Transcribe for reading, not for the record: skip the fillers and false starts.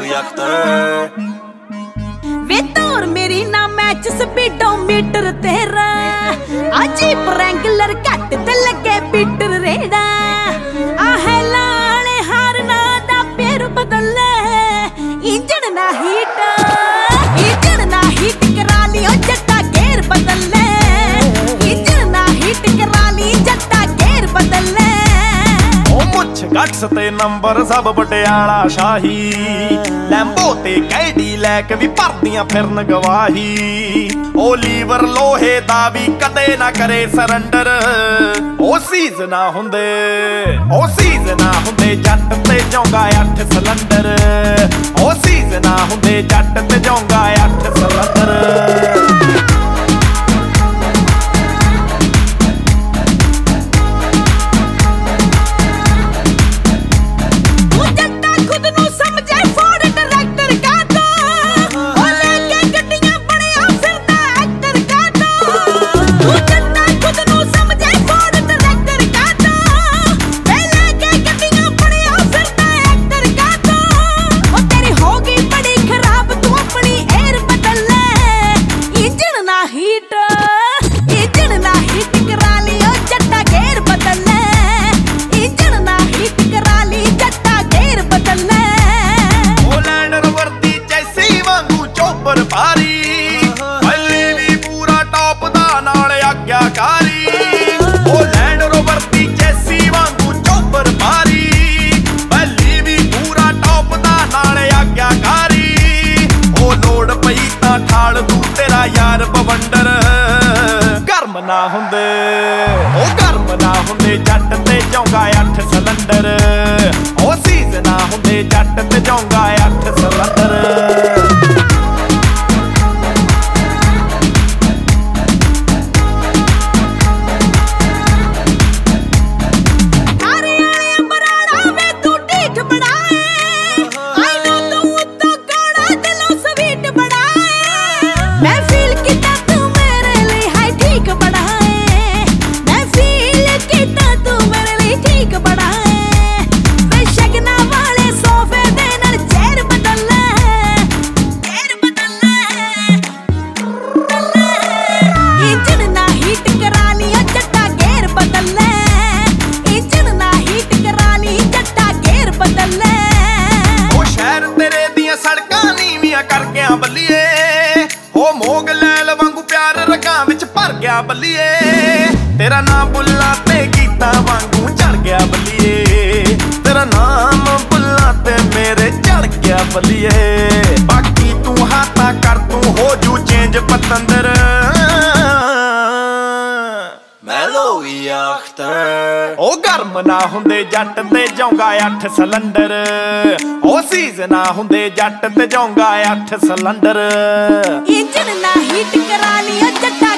ਵੇ ਤੋਰ ਮੇਰੀ ਨਾ ਮੈਚ ਸਪੀਡੋਮੀਟਰ ਤੇਰਾ ਆਜੀ ਪ੍ਰੈਂਗਲਰ ਘੱਟ ਤੇ ਲੱਗੇ ਪੀਟਰ ਰੇੜਾ ਆਹੇ ਲਾਣੇ ਹਾਰਨਾ ਦਾ ਪੇਰ ਬਦਲੇ ਇੰਜਣ ਨਾ ਹੀਟ ਕਰਾ ਲਿਓ ਜੱਟਾ ਗੇਰ ਬਦਲੇ ਇੰਜਣ ਨਾ ਹੀਟ ਕਰਾ ਲਈ ਜੱਟਾ ਗੇਰ ਬਦਲੇ ਮੁੱਛ ਗੱਟਸ ਤੇ ਨੰਬਰ ਸਭ ਪਟਿਆਲਾ ਸ਼ਾਹੀ ਲੈਂਬੋ ਤੇ ਕੈਡੀ ਲੈ ਕੇ ਵੀ ਭਰਦੀਆਂ ਫਿਰਨ ਗਵਾਹੀ ਉਹ ਲੀਵਰ ਲੋਹੇ ਦਾ ਵੀ ਕਦੇ ਨਾ ਕਰੇ ਸਰੈਂਡਰ ਉਹ ਸੀਜ਼ਨਾ ਹੁੰਦੇ ਜੱਟ ਤੇ ਜੌਂਗਾ 8 ਸਿਲੰਡਰ ਉਹ ਸੀਜ਼ਨਾ ਹੁੰਦੇ ਜੱਟ ਤੇ ਜੌਂਗਾ 8 ਸਿਲੰਡਰ ਗਰਮ ਨਾ ਹੁੰਦੇ ਜੱਟ ਤੇ ਜੌਂਗਾ 8 ਸਿਲੰਡਰ ਉਹ ਸੀਜ਼ਨਾ ਹੁੰਦੇ ਜੱਟ ਤੇ ਜੌਂਗਾ 8 ਸਿਲੰਡਰ ਬੱਲੀਏ ਤੇਰਾ ਨਾਮ ਬੁੱਲਾਂ ਤੇ ਗੀਤਾਂ ਵਾਂਗੂ ਝੜ ਗਿਆ ਬੱਲੀਏ ਤੇਰਾ ਨਾਮ ਬੁੱਲਾਂ ਤੇ ਮੇਰੇ ਝੜ ਗਿਆ ਬੱਲੀਏ ਬਾਕੀ ਤੂੰ ਹਾਤਾ ਕਰ ਤੂੰ ਹੋ ਜੂ ਚੇਂਜ ਪਤੰਦਰ ਉਹ ਗਰਮ ਨਾ ਹੁੰਦੇ ਜੱਟ ਤੇ ਜੌਂਗਾ 8 ਸਿਲੰਡਰ ਉਹ ਸੀਜ਼ਨਾ ਹੁੰਦੇ ਜੱਟ ਤੇ ਜੌਂਗਾ 8 ਸਿਲੰਡਰ ਇੰਜਣ ਨਾ ਹੀਟ ਕਰਾ ਲਿਓ ਜੱਟਾ